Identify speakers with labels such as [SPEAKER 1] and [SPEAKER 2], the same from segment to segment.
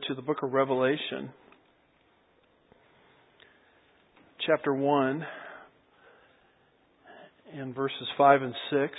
[SPEAKER 1] To the book of Revelation, chapter 1, and verses 5 and 6.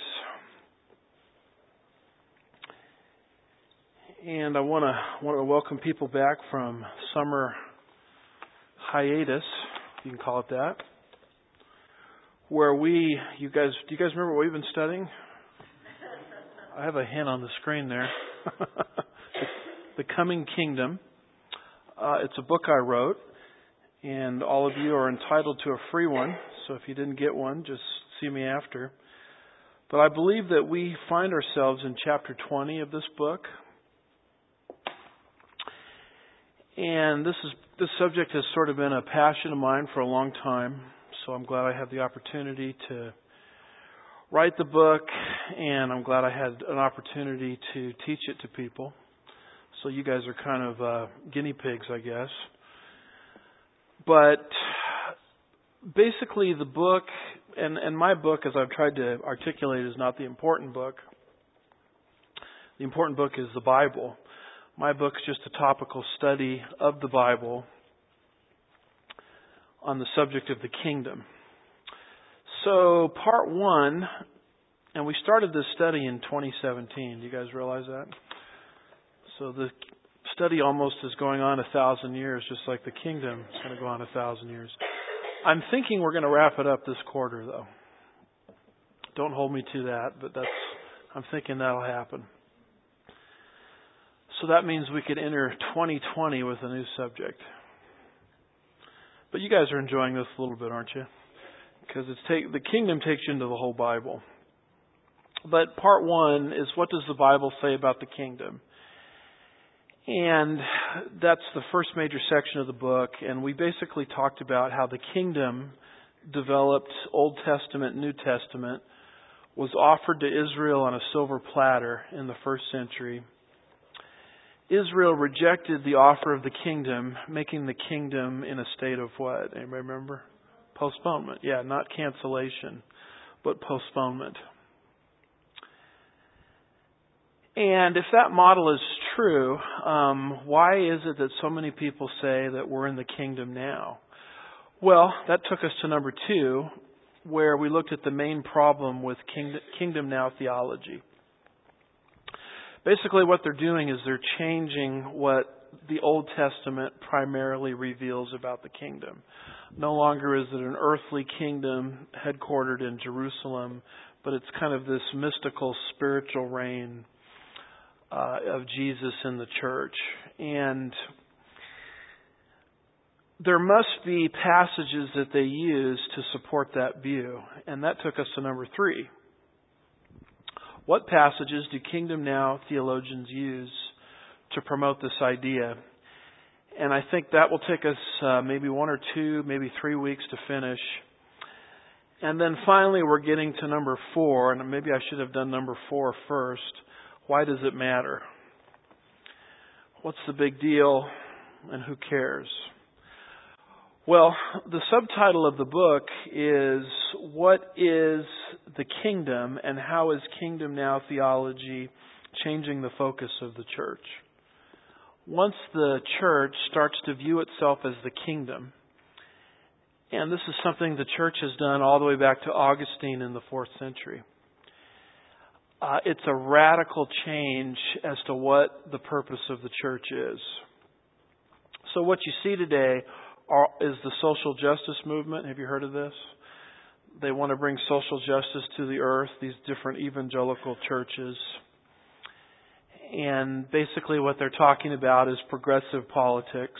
[SPEAKER 1] And I want to welcome people back from summer hiatus, if you can call it that, where do you guys remember what we've been studying? I have a hint on the screen there. The Coming Kingdom. It's a book I wrote, and all of you are entitled to a free one. So if you didn't get one, just see me after. But I believe that we find ourselves in chapter 20 of this book. And this subject has sort of been a passion of mine for a long time. So I'm glad I had the opportunity to write the book, and I'm glad I had an opportunity to teach it to people. So you guys are kind of guinea pigs, I guess. But basically the book, and my book, as I've tried to articulate, is not the important book. The important book is the Bible. My book's just a topical study of the Bible on the subject of the kingdom. So part 1, and we started this study in 2017. Do you guys realize that? So the study almost is going on 1,000 years, just like the kingdom is going to go on 1,000 years. I'm thinking we're going to wrap it up this quarter, though. Don't hold me to that, but I'm thinking that'll happen. So that means we could enter 2020 with a new subject. But you guys are enjoying this a little bit, aren't you? Because the kingdom takes you into the whole Bible. But part 1 is, what does the Bible say about the kingdom? And that's the first major section of the book. And we basically talked about how the kingdom developed Old Testament, New Testament, was offered to Israel on a silver platter in the first century. Israel rejected the offer of the kingdom, making the kingdom in a state of what? Anybody remember? Postponement. Yeah, not cancellation, but postponement. And if that model is true, why is it that so many people say that we're in the kingdom now? Well, that took us to number 2, where we looked at the main problem with kingdom now theology. Basically what they're doing is they're changing what the Old Testament primarily reveals about the kingdom. No longer is it an earthly kingdom headquartered in Jerusalem, but it's kind of this mystical spiritual reign of Jesus in the church. And there must be passages that they use to support that view. And that took us to number 3. What passages do Kingdom Now theologians use to promote this idea? And I think that will take us maybe 1 or 2, maybe 3 weeks to finish. And then finally we're getting to number 4, and maybe I should have done number 4 first. Why does it matter? What's the big deal, and who cares? Well, the subtitle of the book is, What is the Kingdom, and how is Kingdom Now theology changing the focus of the church? Once the church starts to view itself as the kingdom, and this is something the church has done all the way back to Augustine in the 4th century, it's a radical change as to what the purpose of the church is. So what you see today is the social justice movement. Have you heard of this? They want to bring social justice to the earth, these different evangelical churches. And basically what they're talking about is progressive politics.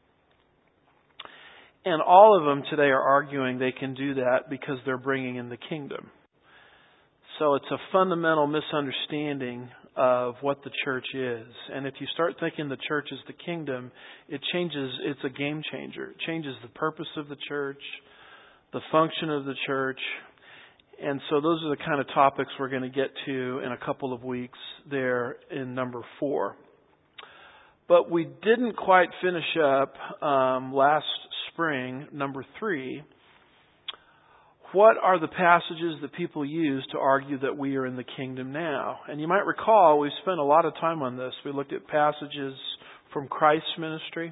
[SPEAKER 1] And all of them today are arguing they can do that because they're bringing in the kingdom. So it's a fundamental misunderstanding of what the church is. And if you start thinking the church is the kingdom, it's a game changer. It changes the purpose of the church, the function of the church. And so those are the kind of topics we're going to get to in a couple of weeks there in number 4. But we didn't quite finish up last spring, number 3. What are the passages that people use to argue that we are in the kingdom now? And you might recall we spent a lot of time on this. We looked at passages from Christ's ministry,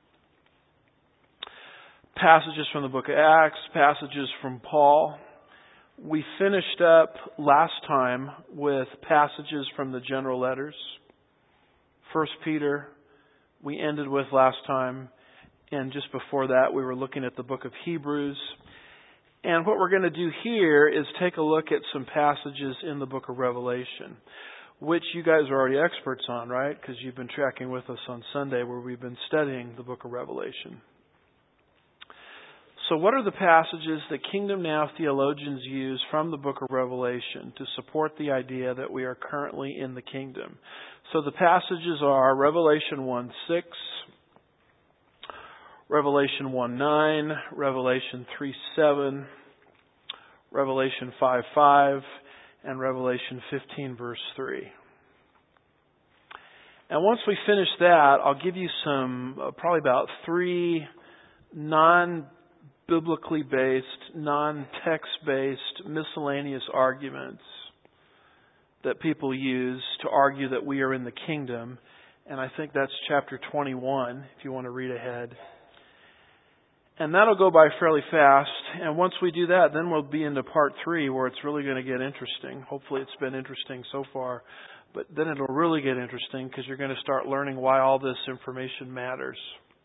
[SPEAKER 1] passages from the book of Acts, passages from Paul. We finished up last time with passages from the general letters. 1 Peter, we ended with last time. And just before that, we were looking at the book of Hebrews. And what we're going to do here is take a look at some passages in the book of Revelation, which you guys are already experts on, right? Because you've been tracking with us on Sunday where we've been studying the book of Revelation. So what are the passages that Kingdom Now theologians use from the book of Revelation to support the idea that we are currently in the kingdom? So the passages are Revelation 1:6, Revelation 1:9, Revelation 3:7, Revelation 5:5, and Revelation 15 verse 3. And once we finish that, I'll give you some, probably about 3 non-biblically based, non-text based, miscellaneous arguments that people use to argue that we are in the kingdom. And I think that's chapter 21, if you want to read ahead. And that'll go by fairly fast. And once we do that, then we'll be into part 3 where it's really going to get interesting. Hopefully it's been interesting so far. But then it'll really get interesting because you're going to start learning why all this information matters.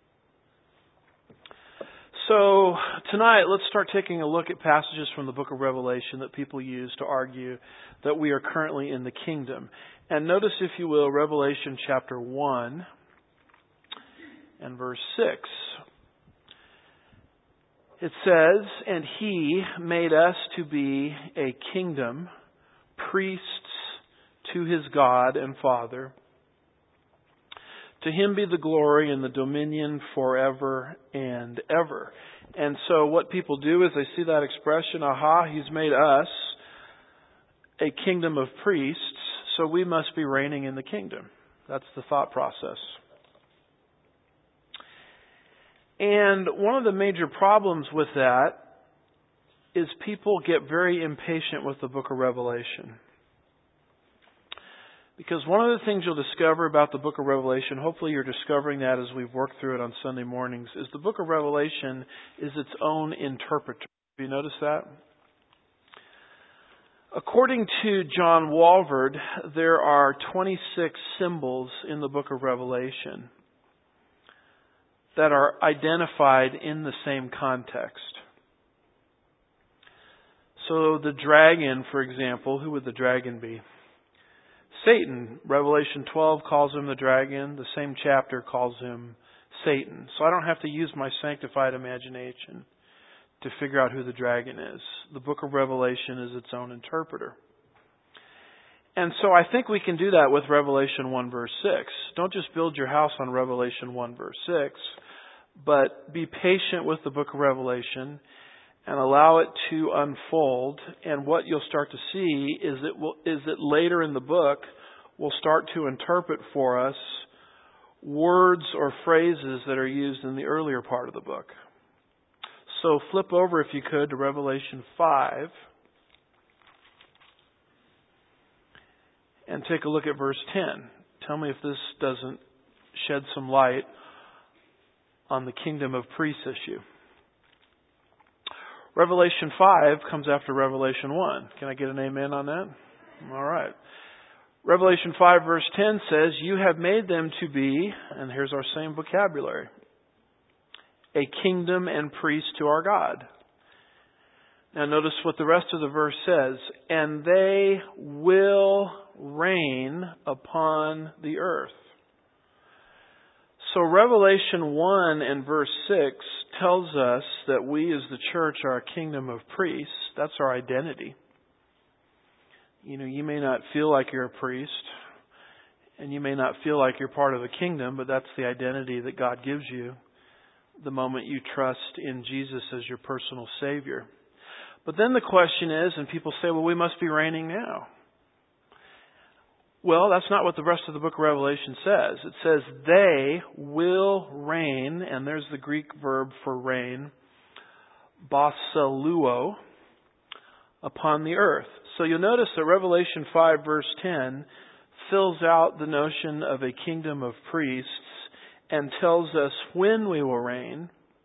[SPEAKER 1] So tonight, let's start taking a look at passages from the book of Revelation that people use to argue that we are currently in the kingdom. And notice, if you will, Revelation chapter 1 and verse 6. It says, "And He made us to be a kingdom, priests to His God and Father. To Him be the glory and the dominion forever and ever." And so what people do is they see that expression, He's made us a kingdom of priests, so we must be reigning in the kingdom. That's the thought process. And one of the major problems with that is people get very impatient with the book of Revelation. Because one of the things you'll discover about the book of Revelation, hopefully you're discovering that as we've worked through it on Sunday mornings, is the book of Revelation is its own interpreter. Have you noticed that? According to John Walvoord, there are 26 symbols in the book of Revelation that are identified in the same context. So the dragon, for example, who would the dragon be? Satan. Revelation 12 calls him the dragon. The same chapter calls him Satan. So I don't have to use my sanctified imagination to figure out who the dragon is. The book of Revelation is its own interpreter. And so I think we can do that with Revelation 1 verse 6. Don't just build your house on Revelation 1 verse 6, but be patient with the book of Revelation and allow it to unfold. And what you'll start to see is that later in the book we'll start to interpret for us words or phrases that are used in the earlier part of the book. So flip over, if you could, to Revelation 5 and take a look at verse 10. Tell me if this doesn't shed some light on the kingdom of priests issue. Revelation 5 comes after Revelation 1. Can I get an amen on that? All right. Revelation 5 verse 10 says, "You have made them to be," and here's our same vocabulary, "a kingdom and priests to our God." Now notice what the rest of the verse says, "And they will reign upon the earth." So Revelation 1 and verse 6 tells us that we as the church are a kingdom of priests. That's our identity. You know, you may not feel like you're a priest, and you may not feel like you're part of a kingdom, but that's the identity that God gives you the moment you trust in Jesus as your personal Savior. But then the question is, and people say, well, we must be reigning now. Well, that's not what the rest of the book of Revelation says. It says they will reign, and there's the Greek verb for reign, basiluo, upon the earth. So you'll notice that Revelation 5 verse 10 fills out the notion of a kingdom of priests and tells us when we will reign,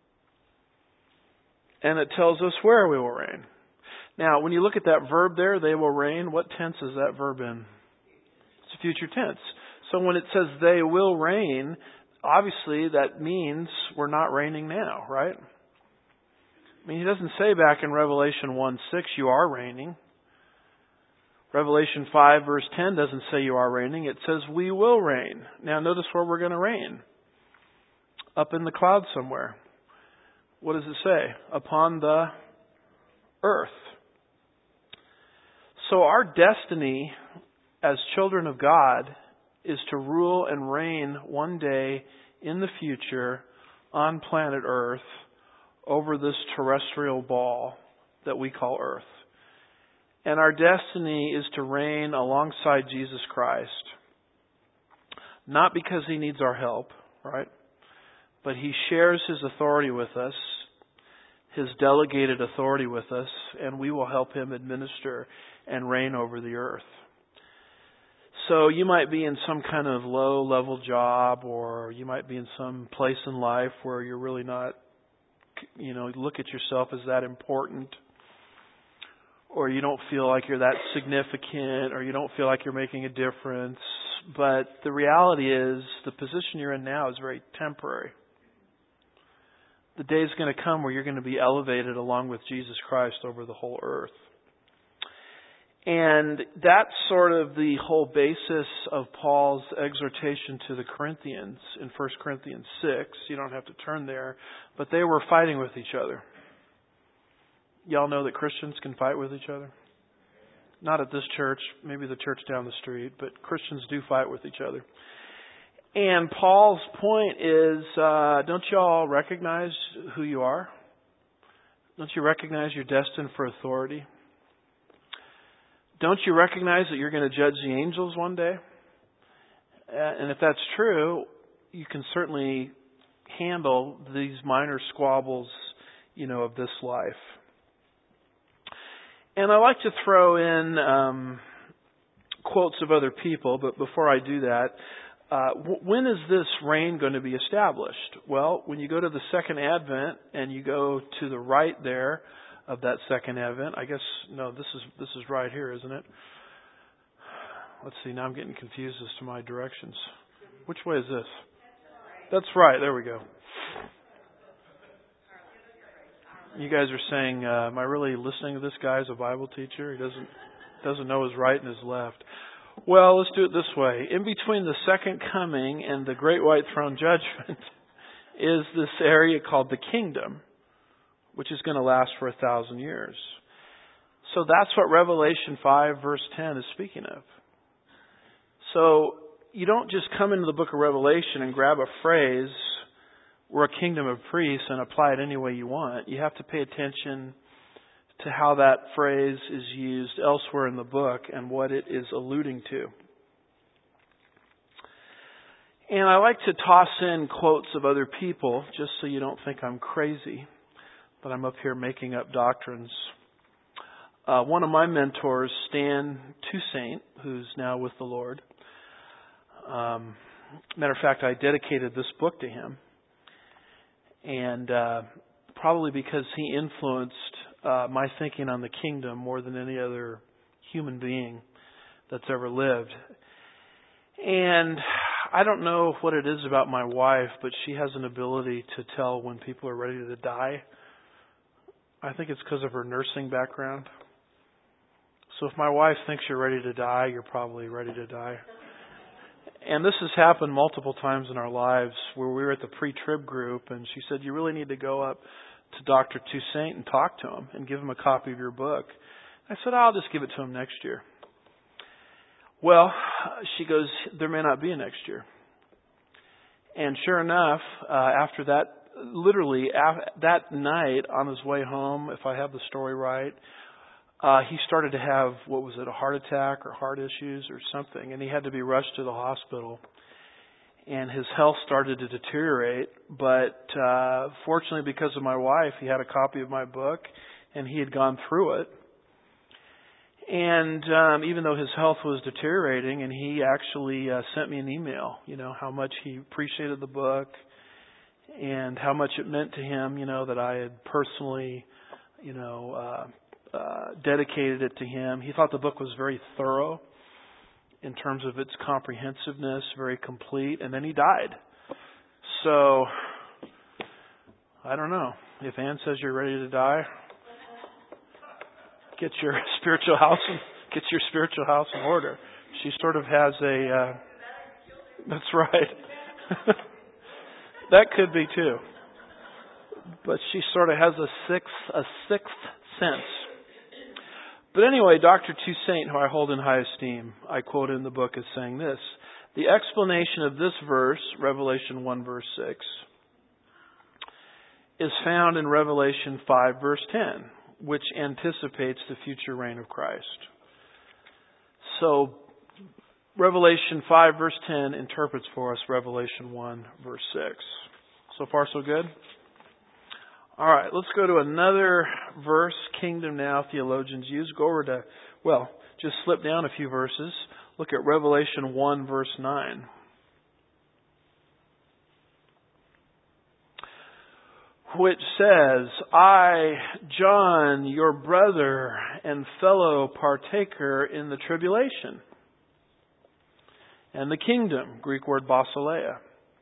[SPEAKER 1] and it tells us where we will reign. Now, when you look at that verb there, they will reign, what tense is that verb in? It's a future tense. So when it says they will reign, obviously that means we're not reigning now, right? I mean, he doesn't say back in Revelation 1:6, you are reigning. Revelation 5 verse 10 doesn't say you are reigning. It says we will reign. Now notice where we're going to reign. Up in the clouds somewhere. What does it say? Upon the earth. So our destiny as children of God is to rule and reign one day in the future on planet Earth over this terrestrial ball that we call Earth. And our destiny is to reign alongside Jesus Christ. Not because He needs our help, right? But He shares His authority with us, His delegated authority with us, and we will help Him administer and reign over the earth. So you might be in some kind of low-level job, or you might be in some place in life where you're really not, look at yourself as that important, or you don't feel like you're that significant, or you don't feel like you're making a difference. But the reality is, the position you're in now is very temporary. The day is going to come where you're going to be elevated along with Jesus Christ over the whole earth. And that's sort of the whole basis of Paul's exhortation to the Corinthians in 1 Corinthians 6. You don't have to turn there. But they were fighting with each other. Y'all know that Christians can fight with each other? Not at this church, maybe the church down the street, but Christians do fight with each other. And Paul's point is, don't you all recognize who you are? Don't you recognize you're destined for authority? Don't you recognize that you're going to judge the angels one day? And if that's true, you can certainly handle these minor squabbles, of this life. And I like to throw in quotes of other people, but before I do that, when is this reign going to be established? Well, when you go to the second advent and you go to the right there of that second advent, I guess, no, this is right here, isn't it? Let's see, now I'm getting confused as to my directions. Which way is this? That's right, there we go. You guys are saying, am I really listening to this guy as a Bible teacher? He doesn't know his right and his left. Well, let's do it this way. In between the second coming and the great white throne judgment is this area called the kingdom, which is going to last for 1,000 years. So that's what Revelation 5 verse 10 is speaking of. So you don't just come into the book of Revelation and grab a phrase, we're a kingdom of priests, and apply it any way you want. You have to pay attention to how that phrase is used elsewhere in the book and what it is alluding to. And I like to toss in quotes of other people just so you don't think I'm crazy, but I'm up here making up doctrines. One of my mentors, Stan Toussaint, who's now with the Lord. Matter of fact, I dedicated this book to him. And probably because he influenced my thinking on the kingdom more than any other human being that's ever lived. And I don't know what it is about my wife, but she has an ability to tell when people are ready to die. I think it's because of her nursing background. So if my wife thinks you're ready to die, you're probably ready to die. And this has happened multiple times in our lives where we were at the pre-trib group and she said, you really need to go up to Dr. Toussaint and talk to him and give him a copy of your book. I said, I'll just give it to him next year. Well, she goes, there may not be a next year. And sure enough, after that, literally that night on his way home, if I have the story right, he started to have, a heart attack or heart issues or something, and he had to be rushed to the hospital. And his health started to deteriorate, but fortunately because of my wife, he had a copy of my book, and he had gone through it. And even though his health was deteriorating, and he actually sent me an email, how much he appreciated the book and how much it meant to him, that I had personally, dedicated it to him. He thought the book was very thorough in terms of its comprehensiveness, very complete, and then he died. So, I don't know. If Ann says you're ready to die, get your spiritual house in order. She sort of has a. That's right. That could be too. But she sort of has a sixth sense. But anyway, Dr. Toussaint, who I hold in high esteem, I quote in the book as saying this: the explanation of this verse, Revelation 1 verse 6, is found in Revelation 5 verse 10, which anticipates the future reign of Christ. So, Revelation 5 verse 10 interprets for us Revelation 1 verse 6. So far so good? All right, let's go to another verse Kingdom Now theologians use. Go over to, just slip down a few verses. Look at Revelation 1 verse 9. Which says, I, John, your brother and fellow partaker in the tribulation and the kingdom, Greek word basileia,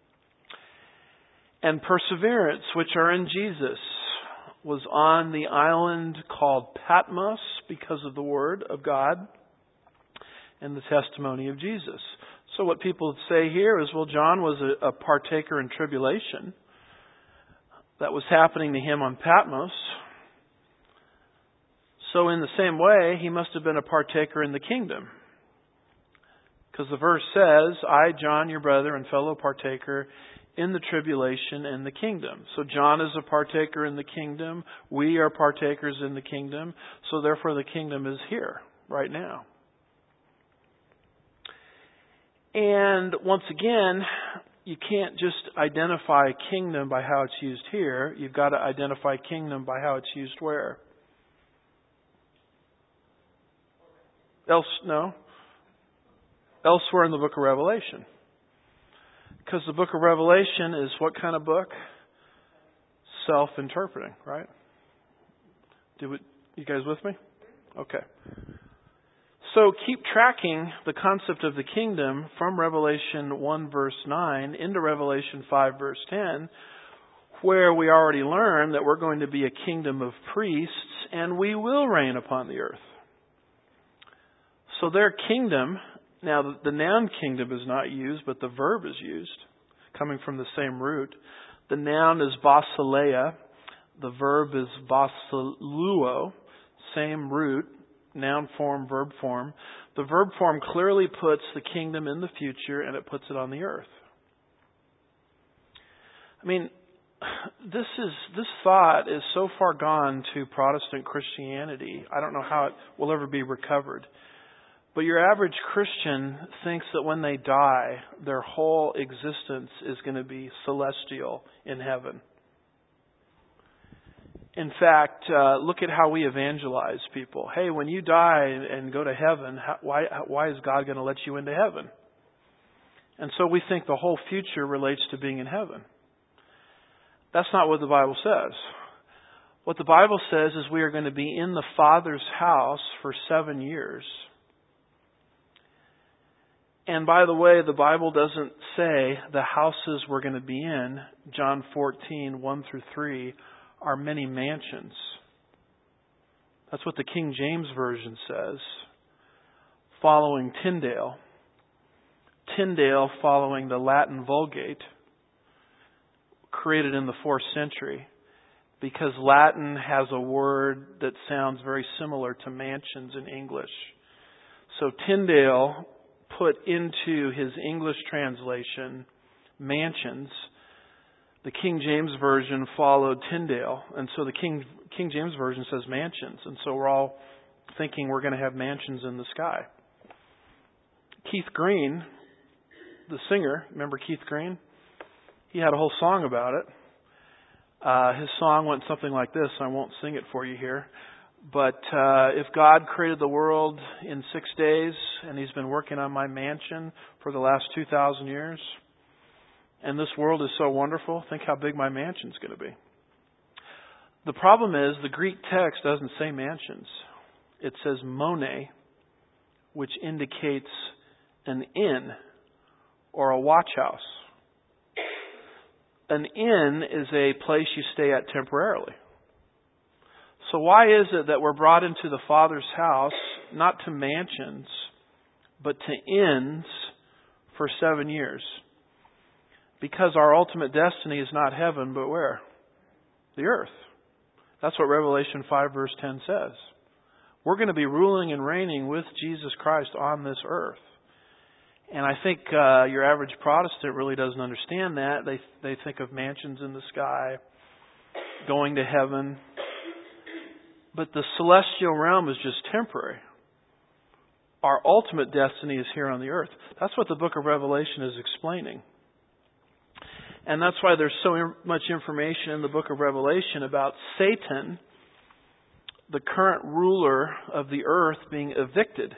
[SPEAKER 1] and perseverance, which are in Jesus, was on the island called Patmos because of the word of God and the testimony of Jesus. So what people say here is, John was a partaker in tribulation that was happening to him on Patmos. So in the same way, he must have been a partaker in the kingdom. Because the verse says, I, John, your brother and fellow partaker in the tribulation and the kingdom. So John is a partaker in the kingdom. We are partakers in the kingdom. So therefore the kingdom is here, right now. And once again, you can't just identify kingdom by how it's used here. You've got to identify kingdom by how it's used where? Elsewhere in the book of Revelation. Because the book of Revelation is what kind of book? Self-interpreting, right? You guys with me? Okay. So keep tracking the concept of the kingdom from Revelation 1 verse 9 into Revelation 5 verse 10, where we already learned that we're going to be a kingdom of priests and we will reign upon the earth. So their kingdom, now the noun kingdom is not used, but the verb is used, coming from the same root. The noun is basileia. The verb is basiluo, same root. Noun form, verb form. The verb form clearly puts the kingdom in the future and it puts it on the earth. I mean, this thought is so far gone to Protestant Christianity. I don't know how it will ever be recovered. But your average Christian thinks that when they die, their whole existence is going to be celestial in heaven. In fact, look at how we evangelize people. Hey, when you die and go to heaven, why is God going to let you into heaven? And so we think the whole future relates to being in heaven. That's not what the Bible says. What the Bible says is we are going to be in the Father's house for 7 years. And by the way, the Bible doesn't say the houses we're going to be in, John 14, 1 through 3, are many mansions. That's what the King James Version says, following Tyndale. Tyndale following the Latin Vulgate, created in the 4th century, because Latin has a word that sounds very similar to mansions in English. So Tyndale put into his English translation mansions. The King James Version followed Tyndale, and so the King James Version says mansions, and so we're all thinking we're going to have mansions in the sky. Keith Green, the singer, remember Keith Green? He had a whole song about it. His song went something like this. I won't sing it for you here, But if God created the world in 6 days, and He's been working on my mansion for the last 2,000 years, and this world is so wonderful, think how big my mansion's going to be. The problem is the Greek text doesn't say mansions. It says mone, which indicates an inn or a watch house. An inn is a place you stay at temporarily. So why is it that we're brought into the Father's house, not to mansions, but to inns for 7 years? Because our ultimate destiny is not heaven, but where? The earth. That's what Revelation 5 verse 10 says. We're going to be ruling and reigning with Jesus Christ on this earth. And I think your average Protestant really doesn't understand that. They think of mansions in the sky, going to heaven. But the celestial realm is just temporary. Our ultimate destiny is here on the earth. That's what the book of Revelation is explaining. And that's why there's so much information in the book of Revelation about Satan, the current ruler of the earth, being evicted.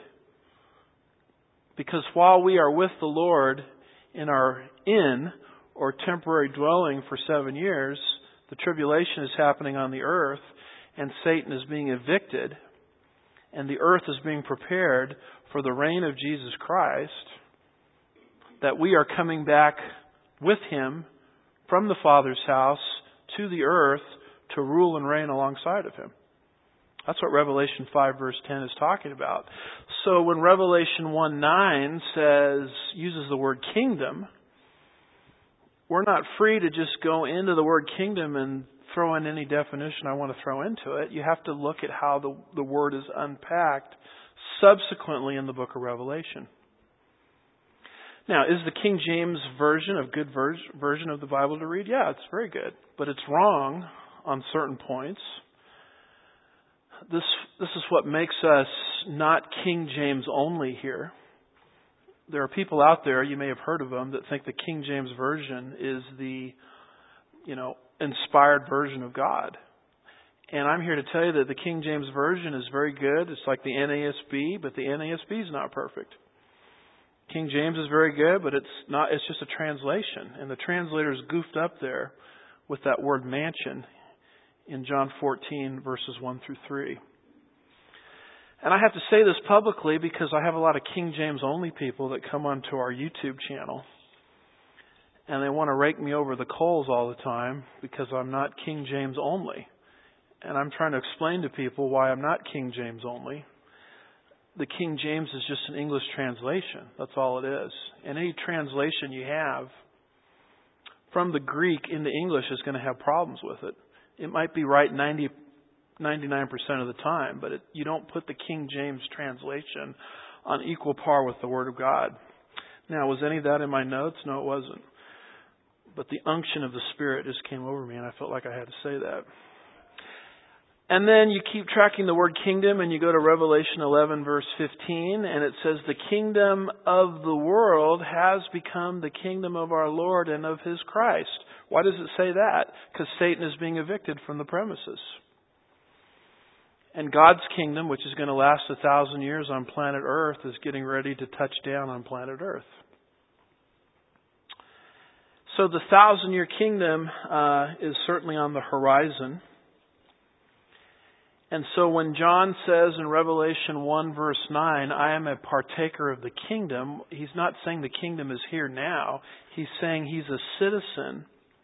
[SPEAKER 1] Because while we are with the Lord in our inn or temporary dwelling for 7 years, the tribulation is happening on the earth, and Satan is being evicted, and the earth is being prepared for the reign of Jesus Christ, that we are coming back with Him from the Father's house to the earth to rule and reign alongside of Him. That's what Revelation 5 verse 10 is talking about. So when Revelation 1:9 uses the word kingdom, we're not free to just go into the word kingdom and throw in any definition I want to throw into it. You have to look at how the word is unpacked subsequently in the book of Revelation. Now, is the King James Version a good version of the Bible to read? Yeah, it's very good. But it's wrong on certain points. This is what makes us not King James only here. There are people out there, you may have heard of them, that think the King James Version is the, inspired version of God. And I'm here to tell you that the King James Version is very good. It's like the NASB, but the NASB is not perfect. King James is very good, but it's just a translation. And the translator's goofed up there with that word mansion in John 14, verses 1 through 3. And I have to say this publicly because I have a lot of King James only people that come onto our YouTube channel. And they want to rake me over the coals all the time because I'm not King James only. And I'm trying to explain to people why I'm not King James only. The King James is just an English translation. That's all it is. And any translation you have from the Greek into English is going to have problems with it. It might be right 99% of the time, but you don't put the King James translation on equal par with the Word of God. Now, was any of that in my notes? No, it wasn't. But the unction of the Spirit just came over me, and I felt like I had to say that. And then you keep tracking the word kingdom, and you go to Revelation 11, verse 15, and it says, the kingdom of the world has become the kingdom of our Lord and of His Christ. Why does it say that? Because Satan is being evicted from the premises. And God's kingdom, which is going to last 1,000 years on planet Earth, is getting ready to touch down on planet Earth. So the 1,000-year kingdom is certainly on the horizon. And so when John says in Revelation 1 verse 9, I am a partaker of the kingdom, he's not saying the kingdom is here now. He's saying he's a citizen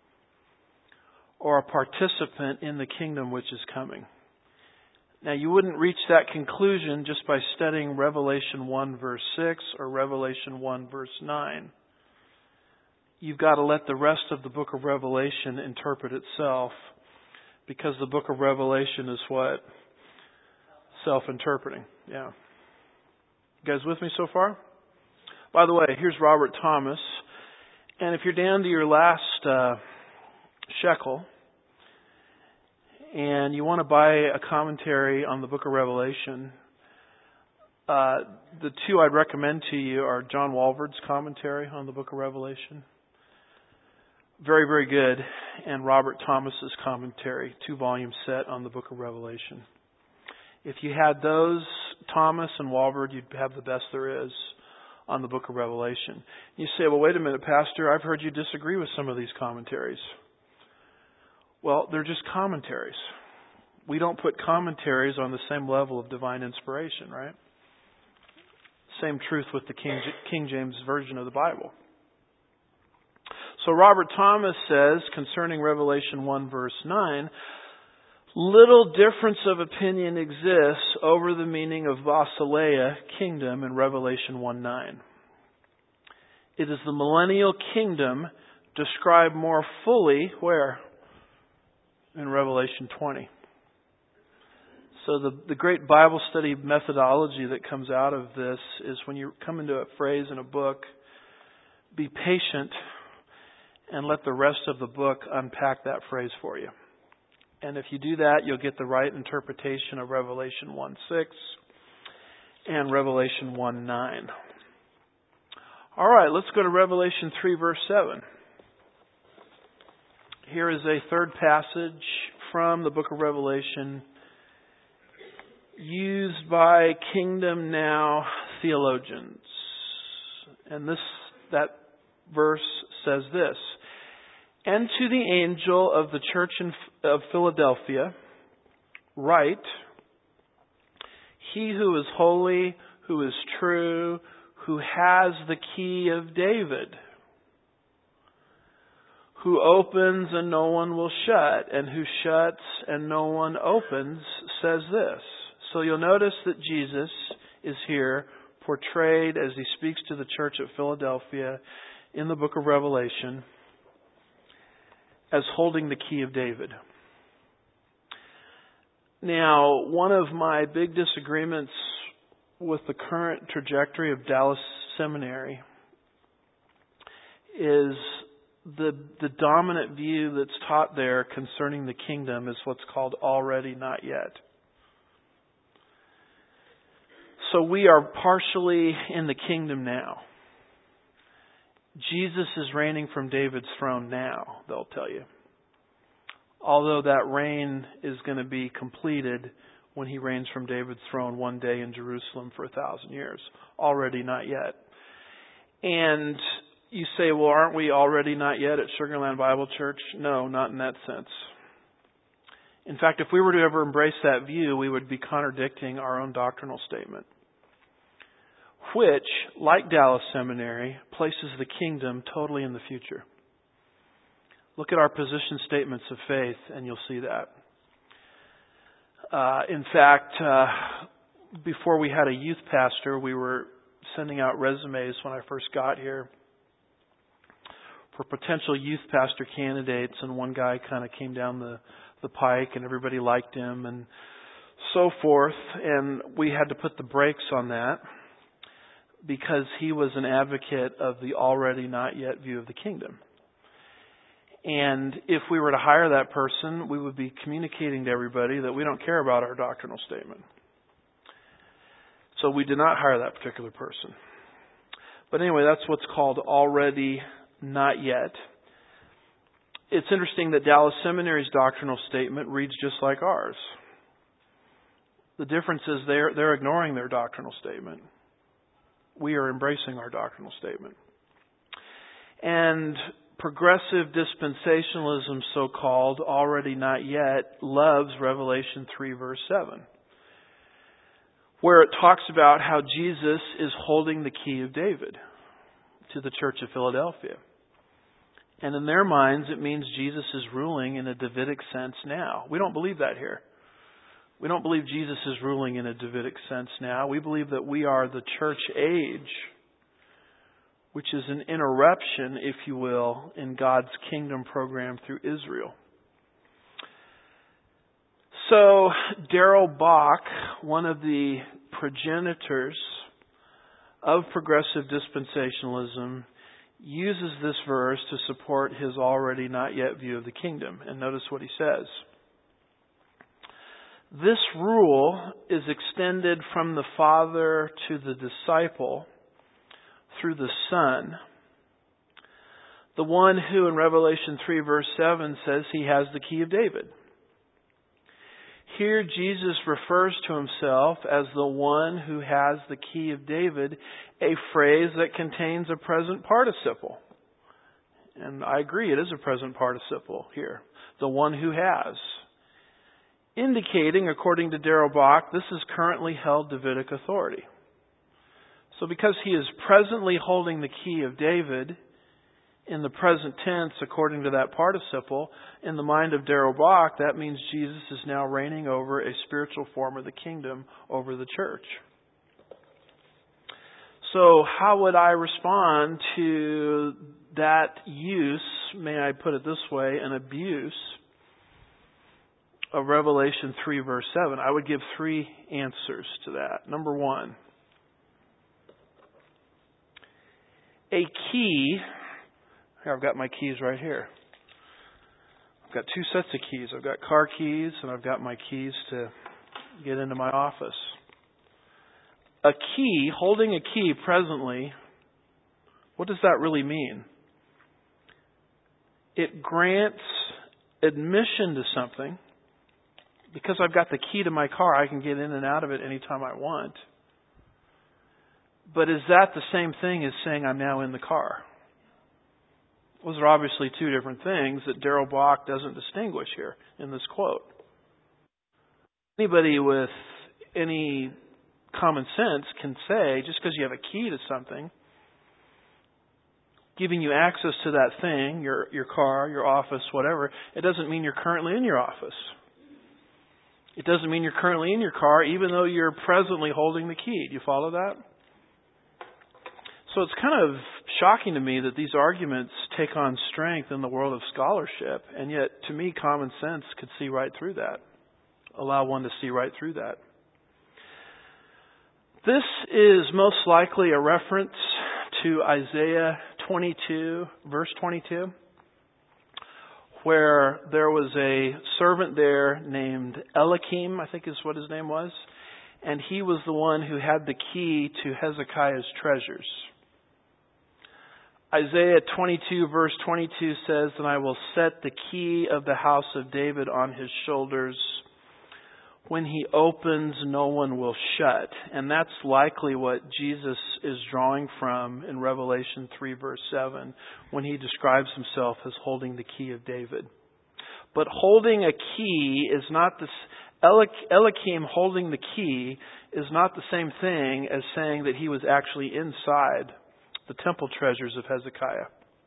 [SPEAKER 1] or a participant in the kingdom which is coming. Now you wouldn't reach that conclusion just by studying Revelation 1 verse 6 or Revelation 1 verse 9. You've got to let the rest of the book of Revelation interpret itself, because the book of Revelation is what? Self-interpreting. Yeah. You guys with me so far? By the way, here's Robert Thomas. And if you're down to your last shekel and you want to buy a commentary on the book of Revelation, the two I'd recommend to you are John Walvoord's commentary on the book of Revelation. Very, very good. And Robert Thomas's commentary, 2-volume set on the book of Revelation. If you had those, Thomas and Walvoord, you'd have the best there is on the book of Revelation. You say, well, wait a minute, Pastor, I've heard you disagree with some of these commentaries. Well, they're just commentaries. We don't put commentaries on the same level of divine inspiration, right? Same truth with the King James Version of the Bible. So Robert Thomas says, concerning Revelation 1 verse 9, little difference of opinion exists over the meaning of Basileia, kingdom, in Revelation 1:9. It is the millennial kingdom described more fully, where? In Revelation 20. So the great Bible study methodology that comes out of this is when you come into a phrase in a book, be patient and let the rest of the book unpack that phrase for you. And if you do that, you'll get the right interpretation of Revelation 1:6 and Revelation 1:9. All right, let's go to Revelation 3 verse 7. Here is a third passage from the book of Revelation used by Kingdom Now theologians. And that verse says this: "And to the angel of the church of Philadelphia write, He who is holy, who is true, who has the key of David, who opens and no one will shut, and who shuts and no one opens, says this." So you'll notice that Jesus is here portrayed as He speaks to the church at Philadelphia in the book of Revelation as holding the key of David. Now, one of my big disagreements with the current trajectory of Dallas Seminary is the dominant view that's taught there concerning the kingdom is what's called already not yet. So we are partially in the kingdom now. Jesus is reigning from David's throne now, they'll tell you. Although that reign is going to be completed when He reigns from David's throne one day in Jerusalem for 1,000 years. Already not yet. And you say, well, aren't we already not yet at Sugar Land Bible Church? No, not in that sense. In fact, if we were to ever embrace that view, we would be contradicting our own doctrinal statement, which, like Dallas Seminary, places the kingdom totally in the future. Look at our position statements of faith and you'll see that. In fact, before we had a youth pastor, we were sending out resumes when I first got here for potential youth pastor candidates, and one guy kind of came down the pike and everybody liked him and so forth, and we had to put the brakes on that because he was an advocate of the already not yet view of the kingdom. And if we were to hire that person, we would be communicating to everybody that we don't care about our doctrinal statement. So we did not hire that particular person. But anyway, that's what's called already not yet. It's interesting that Dallas Seminary's doctrinal statement reads just like ours. The difference is they're ignoring their doctrinal statement. We are embracing our doctrinal statement. And progressive dispensationalism, so-called, already not yet, loves Revelation 3 verse 7, where it talks about how Jesus is holding the key of David to the church of Philadelphia. And in their minds, it means Jesus is ruling in a Davidic sense now. We don't believe that here. We don't believe Jesus is ruling in a Davidic sense now. We believe that we are the church age, which is an interruption, if you will, in God's kingdom program through Israel. So Darrell Bock, one of the progenitors of progressive dispensationalism, uses this verse to support his already not yet view of the kingdom. And notice what he says. This rule is extended from the Father to the disciple through the Son, the one who in Revelation 3 verse 7 says he has the key of David. Here Jesus refers to himself as the one who has the key of David, a phrase that contains a present participle. And I agree, it is a present participle here. The one who has. Indicating, according to Darrell Bock, this is currently held Davidic authority. So because he is presently holding the key of David, in the present tense, according to that participle, in the mind of Darrell Bock, that means Jesus is now reigning over a spiritual form of the kingdom over the church. So how would I respond to that use, may I put it this way, an abuse of Revelation 3 verse 7? I would give three answers to that. Number one, a key. Here, I've got my keys right here. I've got two sets of keys. I've got car keys and I've got my keys to get into my office. A key, holding a key presently, what does that really mean? It grants admission to something. Because I've got the key to my car, I can get in and out of it anytime I want. But is that the same thing as saying I'm now in the car? Those are obviously two different things that Darrell Bock doesn't distinguish here in this quote. Anybody with any common sense can say, just because you have a key to something, giving you access to that thing, your car, your office, whatever, it doesn't mean you're currently in your office. It doesn't mean you're currently in your car, even though you're presently holding the key. Do you follow that? So it's kind of shocking to me that these arguments take on strength in the world of scholarship, and yet, to me, common sense could see right through that, allow one to see right through that. This is most likely a reference to Isaiah 22, verse 22, where there was a servant there named Eliakim, I think is what his name was, and he was the one who had the key to Hezekiah's treasures. Isaiah 22 verse 22 says, "And I will set the key of the house of David on his shoulders. When he opens, no one will shut." And that's likely what Jesus is drawing from in Revelation 3 verse 7 when he describes himself as holding the key of David. But holding a key is not this. Eliakim holding the key is not the same thing as saying that he was actually inside the temple treasures of Hezekiah.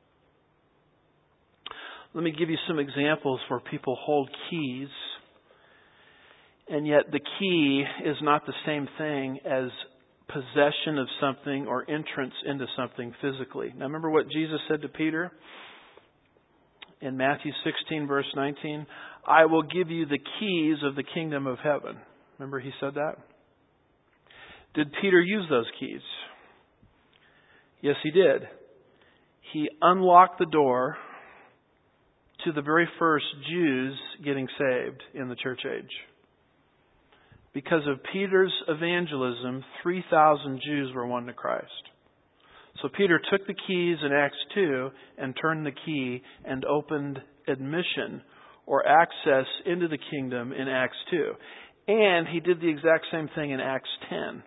[SPEAKER 1] Let me give you some examples where people hold keys, and yet the key is not the same thing as possession of something or entrance into something physically. Now remember what Jesus said to Peter in Matthew 16 verse 19? "I will give you the keys of the kingdom of heaven." Remember he said that? Did Peter use those keys? Yes, he did. He unlocked the door to the very first Jews getting saved in the church age. Because of Peter's evangelism, 3,000 Jews were won to Christ. So Peter took the keys in Acts 2 and turned the key and opened admission or access into the kingdom in Acts 2. And he did the exact same thing in Acts 10.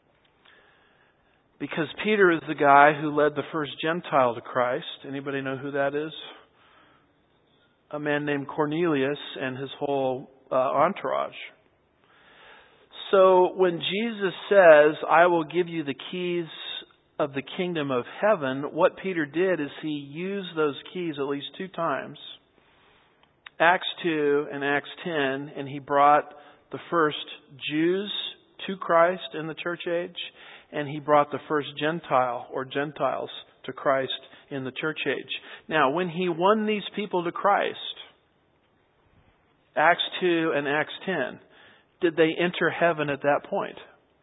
[SPEAKER 1] Because Peter is the guy who led the first Gentile to Christ. Anybody know who that is? A man named Cornelius and his whole entourage. So when Jesus says, "I will give you the keys of the kingdom of heaven," what Peter did is he used those keys at least two times. Acts 2 and Acts 10, and he brought the first Jews to Christ in the church age, and he brought the first Gentile or Gentiles to Christ in the church age. Now, when he won these people to Christ, Acts 2 and Acts 10, did they enter heaven at that point?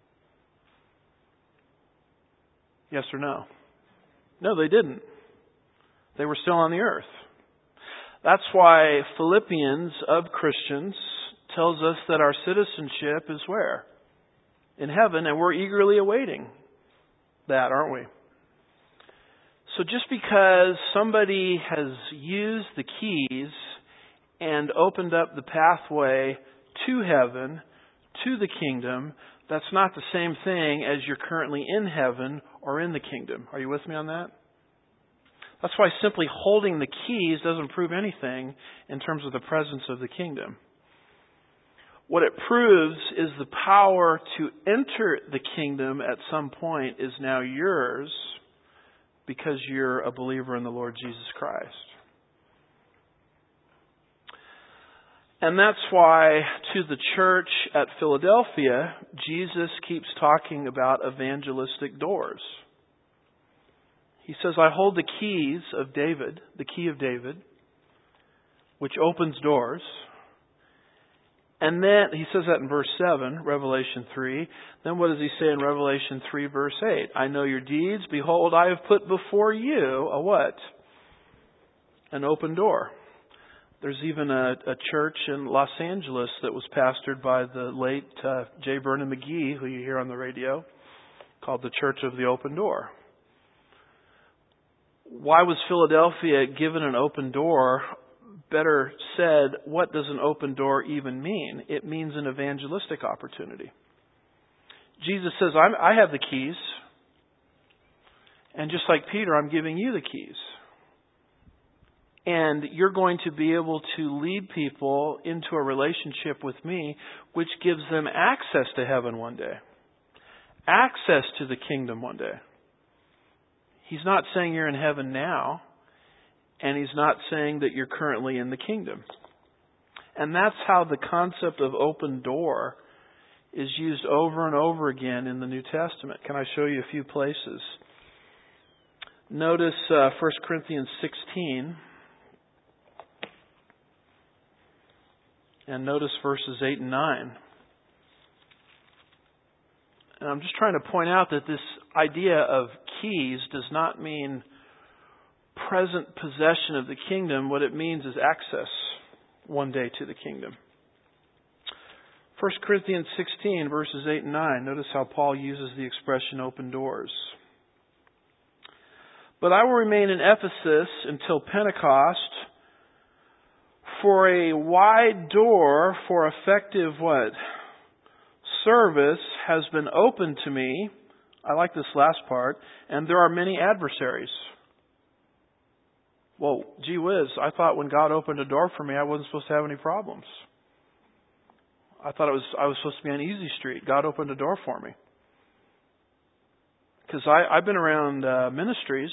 [SPEAKER 1] Yes or no? No, they didn't. They were still on the earth. That's why Philippians of Christians tells us that our citizenship is where? In heaven, and we're eagerly awaiting that, aren't we? So just because somebody has used the keys and opened up the pathway to heaven, to the kingdom, that's not the same thing as you're currently in heaven or in the kingdom. Are you with me on that? That's why simply holding the keys doesn't prove anything in terms of the presence of the kingdom. What it proves is the power to enter the kingdom at some point is now yours because you're a believer in the Lord Jesus Christ. And that's why to the church at Philadelphia, Jesus keeps talking about evangelistic doors. He says, I hold the keys of David, the key of David, which opens doors. And then, he says that in verse 7, Revelation 3. Then what does he say in Revelation 3, verse 8? I know your deeds. Behold, I have put before you a what? An open door. There's even a church in Los Angeles that was pastored by the late J. Vernon McGee, who you hear on the radio, called the Church of the Open Door. Why was Philadelphia given an open door? Better said, what does an open door even mean? It means an evangelistic opportunity. Jesus says, I have the keys. And just like Peter, I'm giving you the keys. And you're going to be able to lead people into a relationship with me, which gives them access to heaven one day. Access to the kingdom one day. He's not saying you're in heaven now. And He's not saying that you're currently in the kingdom. And that's how the concept of open door is used over and over again in the New Testament. Can I show you a few places? Notice 1 Corinthians 16. And notice verses 8 and 9. And I'm just trying to point out that this idea of keys does not mean present possession of the kingdom. What it means is access one day to the kingdom. 1 Corinthians 16, verses 8 and 9. Notice how Paul uses the expression open doors. But I will remain in Ephesus until Pentecost, for a wide door for effective what? Service has been opened to me. I like this last part. And there are many adversaries. Well, gee whiz, I thought when God opened a door for me, I wasn't supposed to have any problems. I thought I was supposed to be on easy street. God opened a door for me. Because I've been around ministries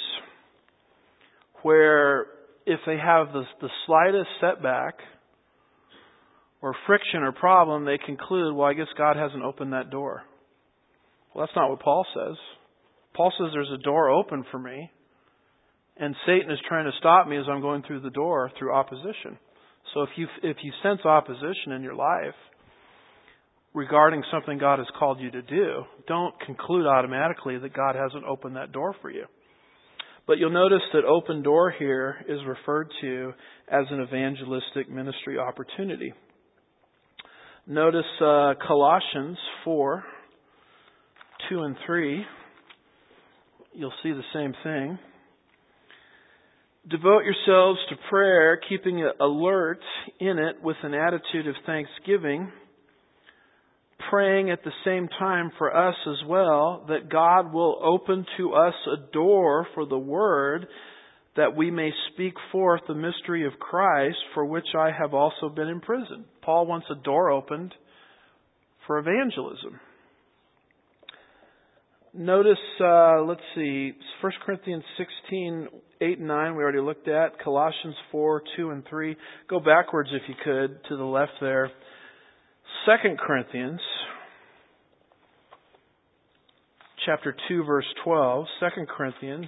[SPEAKER 1] where if they have the slightest setback or friction or problem, they conclude, well, I guess God hasn't opened that door. Well, that's not what Paul says. Paul says there's a door open for me. And Satan is trying to stop me as I'm going through the door through opposition. So if you sense opposition in your life regarding something God has called you to do, don't conclude automatically that God hasn't opened that door for you. But you'll notice that open door here is referred to as an evangelistic ministry opportunity. Notice Colossians 4, 2 and 3. You'll see the same thing. Devote yourselves to prayer, keeping alert in it with an attitude of thanksgiving, praying at the same time for us as well, that God will open to us a door for the word, that we may speak forth the mystery of Christ, for which I have also been imprisoned. Paul wants a door opened for evangelism. Notice, 1 Corinthians 16, 8 and 9 we already looked at. Colossians 4, 2 and 3. Go backwards if you could, to the left there. 2 Corinthians, chapter 2, verse 12. 2 Corinthians,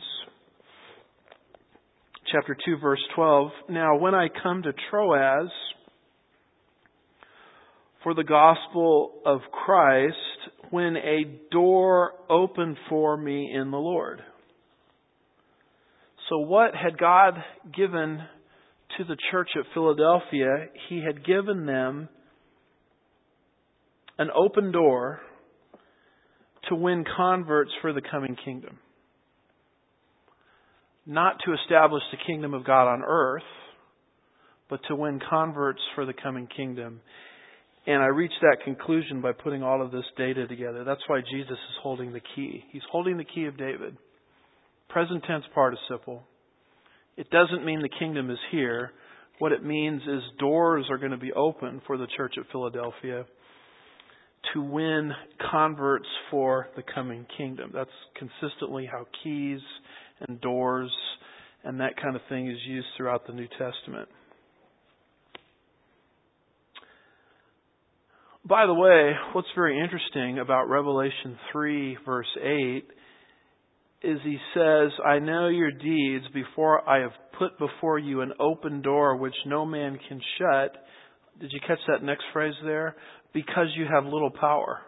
[SPEAKER 1] chapter 2, verse 12. Now, when I come to Troas for the gospel of Christ, when a door opened for me in the Lord. So what had God given to the church at Philadelphia? He had given them an open door to win converts for the coming kingdom. Not to establish the kingdom of God on earth, but to win converts for the coming kingdom. And I reached that conclusion by putting all of this data together. That's why Jesus is holding the key. He's holding the key of David. Present tense participle. It doesn't mean the kingdom is here. What it means is doors are going to be open for the church at Philadelphia to win converts for the coming kingdom. That's consistently how keys and doors and that kind of thing is used throughout the New Testament. By the way, what's very interesting about Revelation 3 verse 8 is he says, I know your deeds before I have put before you an open door which no man can shut. Did you catch that next phrase there? Because you have little power.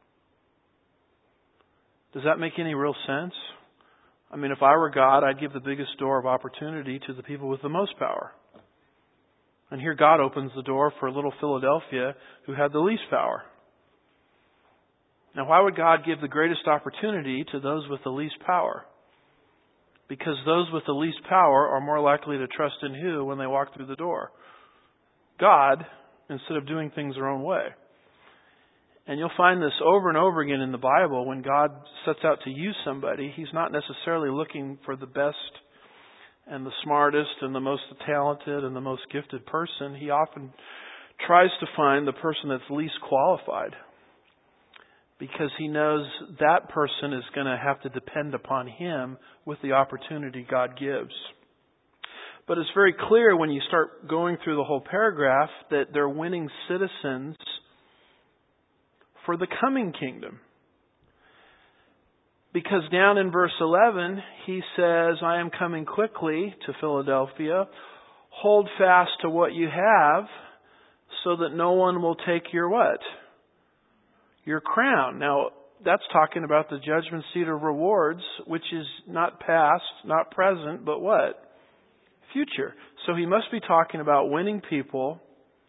[SPEAKER 1] Does that make any real sense? I mean, if I were God, I'd give the biggest door of opportunity to the people with the most power. And here God opens the door for little Philadelphia who had the least power. Now, why would God give the greatest opportunity to those with the least power? Because those with the least power are more likely to trust in who when they walk through the door? God, instead of doing things their own way. And you'll find this over and over again in the Bible. When God sets out to use somebody, He's not necessarily looking for the best and the smartest and the most talented and the most gifted person. He often tries to find the person that's least qualified, because He knows that person is going to have to depend upon Him with the opportunity God gives. But it's very clear when you start going through the whole paragraph that they're winning citizens for the coming kingdom. Because down in verse 11, he says, I am coming quickly to Philadelphia. Hold fast to what you have so that no one will take your what? Your crown. Now, that's talking about the judgment seat of rewards, which is not past, not present, but what? Future. So he must be talking about winning people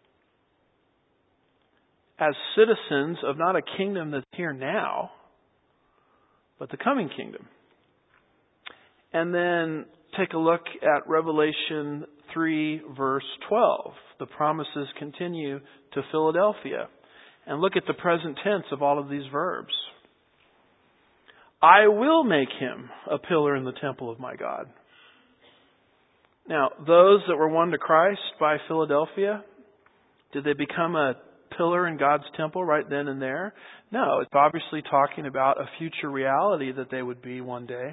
[SPEAKER 1] as citizens of not a kingdom that's here now, but the coming kingdom. And then take a look at Revelation 3 verse 12. The promises continue to Philadelphia. And look at the present tense of all of these verbs. I will make him a pillar in the temple of my God. Now, those that were won to Christ by Philadelphia, did they become a pillar in God's temple right then and there? No, it's obviously talking about a future reality that they would be one day.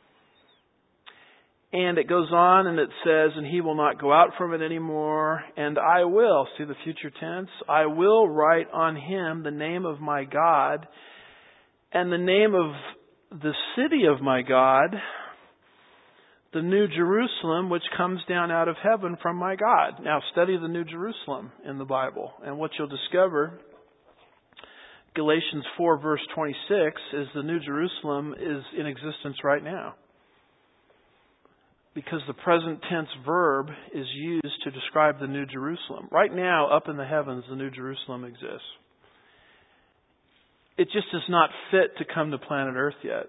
[SPEAKER 1] And it goes on and it says, and he will not go out from it anymore. And I will, see the future tense, I will write on him the name of my God and the name of the city of my God, the New Jerusalem, which comes down out of heaven from my God. Now study the New Jerusalem in the Bible. And what you'll discover, Galatians 4 verse 26, is the New Jerusalem is in existence right now. Because the present tense verb is used to describe the New Jerusalem. Right now, up in the heavens, the New Jerusalem exists. It just is not fit to come to planet Earth yet.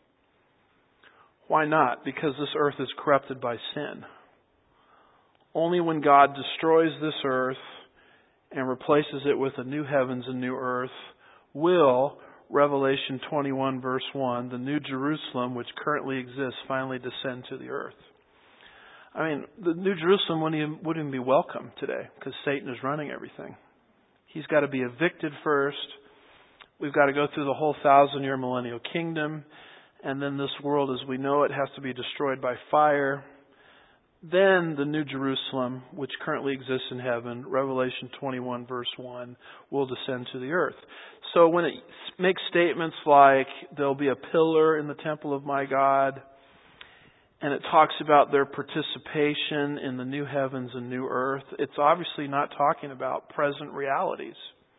[SPEAKER 1] Why not? Because this earth is corrupted by sin. Only when God destroys this earth and replaces it with a new heavens and new earth will Revelation 21 verse 1, the New Jerusalem, which currently exists, finally descend to the earth. I mean, the New Jerusalem wouldn't even be welcome today because Satan is running everything. He's got to be evicted first. We've got to go through the whole 1,000-year millennial kingdom. And then this world as we know it has to be destroyed by fire. Then the New Jerusalem, which currently exists in heaven, Revelation 21 verse 1, will descend to the earth. So when it makes statements like, there'll be a pillar in the temple of my God, and it talks about their participation in the new heavens and new earth, it's obviously not talking about present realities.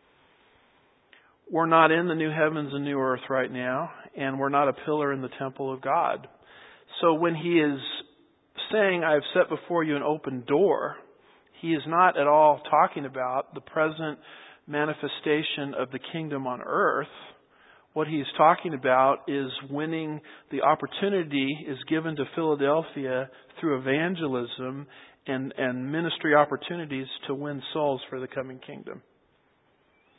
[SPEAKER 1] We're not in the new heavens and new earth right now, and we're not a pillar in the temple of God. So when he is saying, I have set before you an open door, he is not at all talking about the present manifestation of the kingdom on earth. What he is talking about is winning. The opportunity is given to Philadelphia through evangelism and ministry opportunities to win souls for the coming kingdom.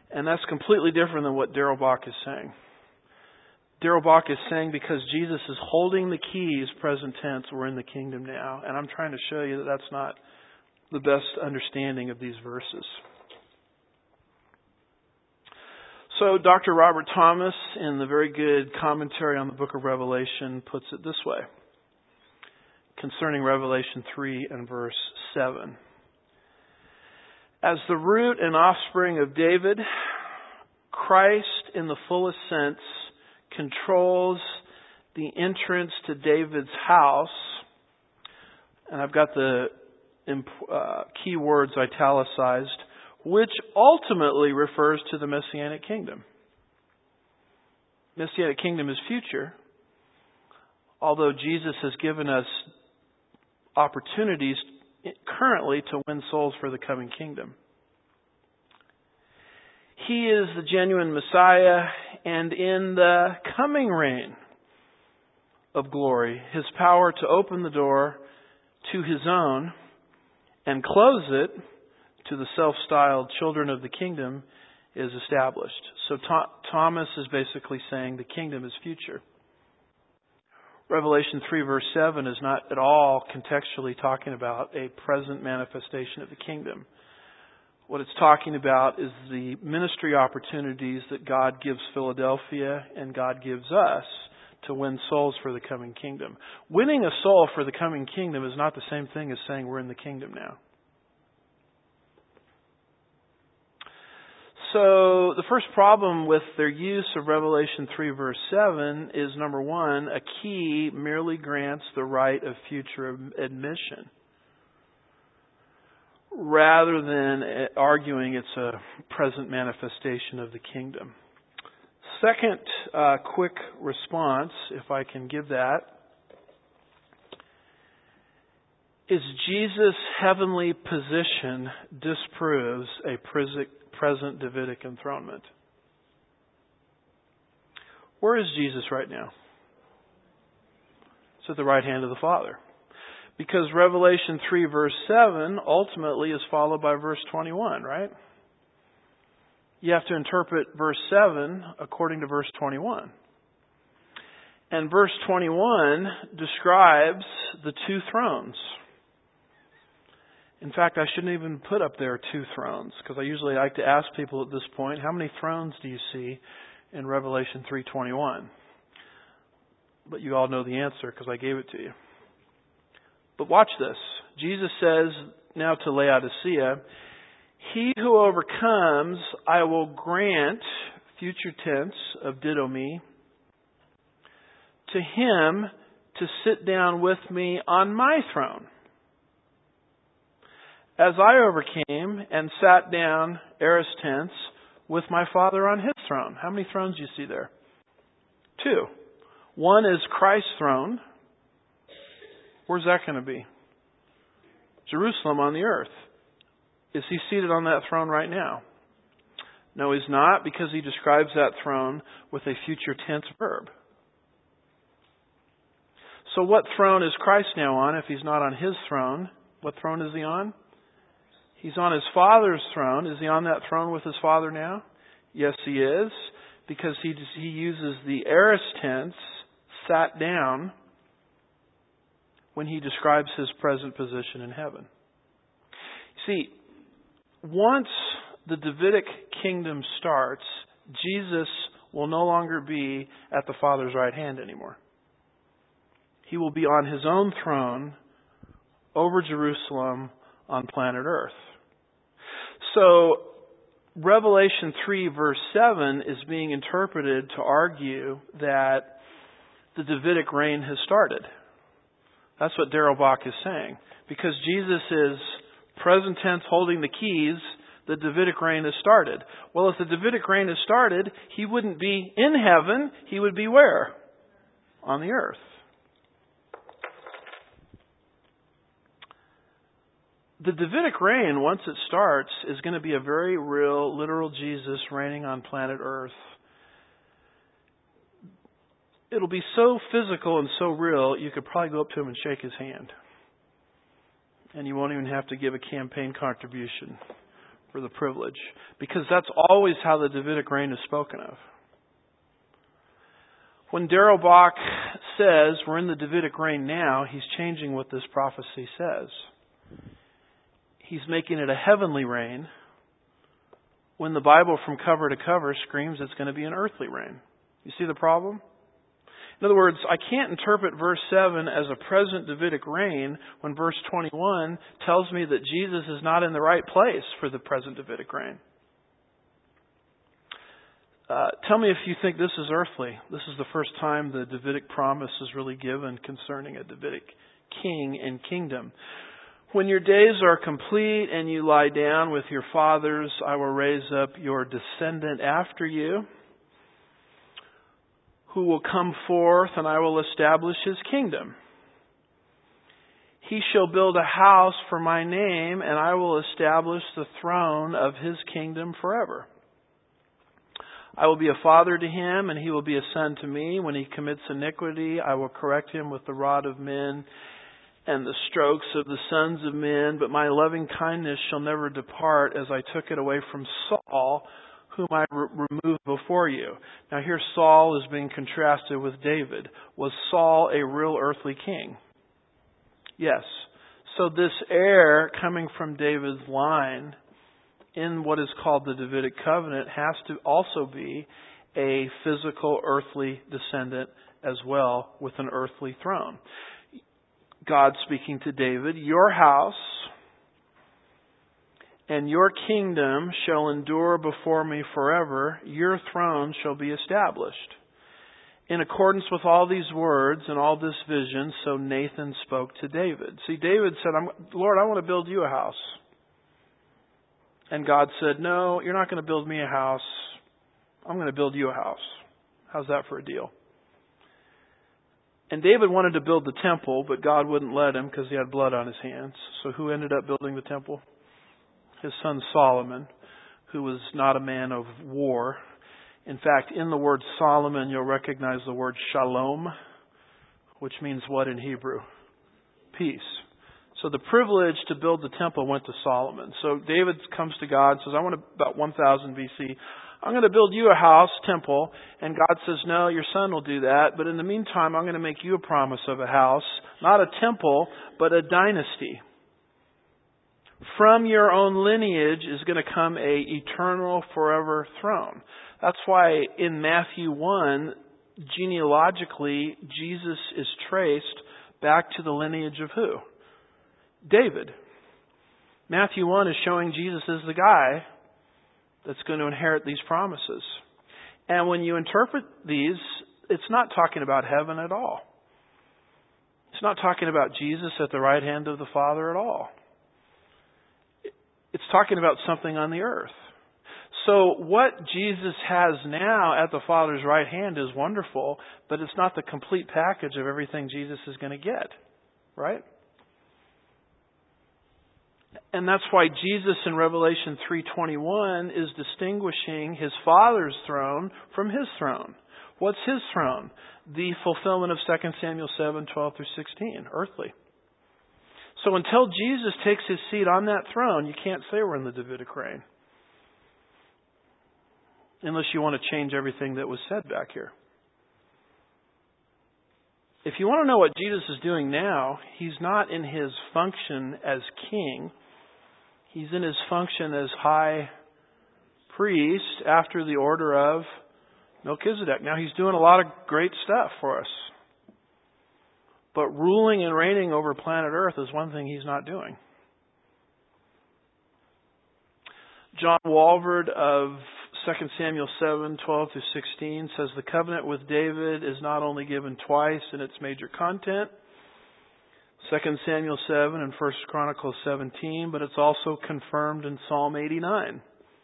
[SPEAKER 1] And that's completely different than what Darrell Bock is saying. Darrell Bock is saying because Jesus is holding the keys, present tense, we're in the kingdom now. And I'm trying to show you that that's not the best understanding of these verses. So Dr. Robert Thomas, in the very good commentary on the book of Revelation, puts it this way concerning Revelation 3 and verse 7. As the root and offspring of David, Christ, in the fullest sense, controls the entrance to David's house. And I've got the key words italicized, which ultimately refers to the Messianic kingdom. Messianic kingdom is future, although Jesus has given us opportunities currently to win souls for the coming kingdom. He is the genuine Messiah, and in the coming reign of glory, His power to open the door to His own and close it to the self-styled children of the kingdom is established. So Thomas is basically saying the kingdom is future. Revelation 3 verse 7 is not at all contextually talking about a present manifestation of the kingdom. What it's talking about is the ministry opportunities that God gives Philadelphia and God gives us to win souls for the coming kingdom. Winning a soul for the coming kingdom is not the same thing as saying we're in the kingdom now. So the first problem with their use of Revelation 3 verse 7 is, number one, a key merely grants the right of future admission, rather than arguing it's a present manifestation of the kingdom. Second quick response, if I can give that, is Jesus' heavenly position disproves a present Davidic enthronement. Where is Jesus right now? It's at the right hand of the Father. Because Revelation 3 verse 7 ultimately is followed by verse 21, right? You have to interpret verse 7 according to verse 21. And verse 21 describes the two thrones. In fact, I shouldn't even put up there two thrones, because I usually like to ask people at this point, how many thrones do you see in Revelation 3:21? But you all know the answer because I gave it to you. But watch this. Jesus says now to Laodicea, he who overcomes, I will grant, future tense of didomi, to him to sit down with me on my throne, as I overcame and sat down, aorist tense, with my Father on His throne. How many thrones do you see there? Two. One is Christ's throne. Where's that going to be? Jerusalem on the earth. Is He seated on that throne right now? No, He's not, because He describes that throne with a future tense verb. So what throne is Christ now on if He's not on His throne? What throne is He on? He's on His Father's throne. Is He on that throne with His Father now? Yes, He is, because He uses the aorist tense, sat down, when He describes His present position in heaven. See, once the Davidic kingdom starts, Jesus will no longer be at the Father's right hand anymore. He will be on His own throne over Jerusalem on planet Earth. So, Revelation 3 verse 7 is being interpreted to argue that the Davidic reign has started. That's what Darrell Bock is saying. Because Jesus is present tense holding the keys, the Davidic reign has started. Well, if the Davidic reign has started, He wouldn't be in heaven. He would be where? On the earth. The Davidic reign, once it starts, is going to be a very real, literal Jesus reigning on planet Earth. It'll be so physical and so real, you could probably go up to Him and shake His hand. And you won't even have to give a campaign contribution. for the privilege, because that's always how the Davidic reign is spoken of. When Darrell Bock says we're in the Davidic reign now, he's changing what this prophecy says. He's making it a heavenly reign when the Bible from cover to cover screams it's going to be an earthly reign. You see the problem? In other words, I can't interpret verse 7 as a present Davidic reign when verse 21 tells me that Jesus is not in the right place for the present Davidic reign. Tell me if you think this is earthly. This is the first time the Davidic promise is really given concerning a Davidic king and kingdom. When your days are complete and you lie down with your fathers, I will raise up your descendant after you, who will come forth, and I will establish his kingdom. He shall build a house for my name, and I will establish the throne of his kingdom forever. I will be a father to him, and he will be a son to me. When he commits iniquity, I will correct him with the rod of men and the strokes of the sons of men. But my loving kindness shall never depart, as I took it away from Saul, whom I removed before you. Now here Saul is being contrasted with David. Was Saul a real earthly king? Yes. So this heir coming from David's line in what is called the Davidic covenant has to also be a physical earthly descendant as well, with an earthly throne. God speaking to David, your house and your kingdom shall endure before me forever. Your throne shall be established. In accordance with all these words and all this vision, so Nathan spoke to David. See, David said, Lord, I want to build you a house. And God said, no, you're not going to build me a house. I'm going to build you a house. How's that for a deal? And David wanted to build the temple, but God wouldn't let him because he had blood on his hands. So who ended up building the temple? His son Solomon, who was not a man of war. In fact, in the word Solomon, you'll recognize the word shalom, which means what in Hebrew? Peace. So the privilege to build the temple went to Solomon. So David comes to God and says, I want to, about 1000 BC, I'm going to build you a house, temple. And God says, no, your son will do that. But in the meantime, I'm going to make you a promise of a house, not a temple, but a dynasty. From your own lineage is going to come a eternal, forever throne. That's why in Matthew 1, genealogically, Jesus is traced back to the lineage of who? David. Matthew 1 is showing Jesus is the guy that's going to inherit these promises. And when you interpret these, it's not talking about heaven at all. It's not talking about Jesus at the right hand of the Father at all. It's talking about something on the earth. So what Jesus has now at the Father's right hand is wonderful, but it's not the complete package of everything Jesus is going to get. Right? And that's why Jesus in Revelation 3:21 is distinguishing his Father's throne from his throne. What's his throne? The fulfillment of 2 Samuel 7:12 through 16, earthly. So until Jesus takes his seat on that throne, you can't say we're in the Davidic reign. Unless you want to change everything that was said back here. If you want to know what Jesus is doing now, he's not in his function as king. He's in his function as high priest after the order of Melchizedek. Now he's doing a lot of great stuff for us. But ruling and reigning over planet Earth is one thing he's not doing. John Walvoord of 2 Samuel 7:12 through 16 says the covenant with David is not only given twice in its major content, 2 Samuel 7 and 1 Chronicles 17, but it's also confirmed in Psalm 89.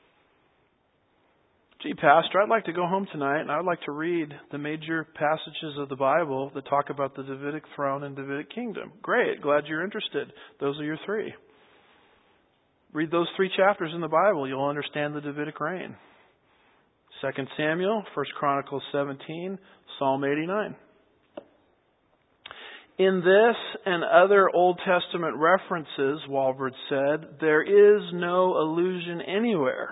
[SPEAKER 1] Gee, Pastor, I'd like to go home tonight and I'd like to read the major passages of the Bible that talk about the Davidic throne and Davidic kingdom. Great, glad you're interested. Those are your three. Read those 3 chapters in the Bible, you'll understand the Davidic reign. 2 Samuel, 1 Chronicles 17, Psalm 89. In this and other Old Testament references, Walvoord said, there is no allusion anywhere everywhere.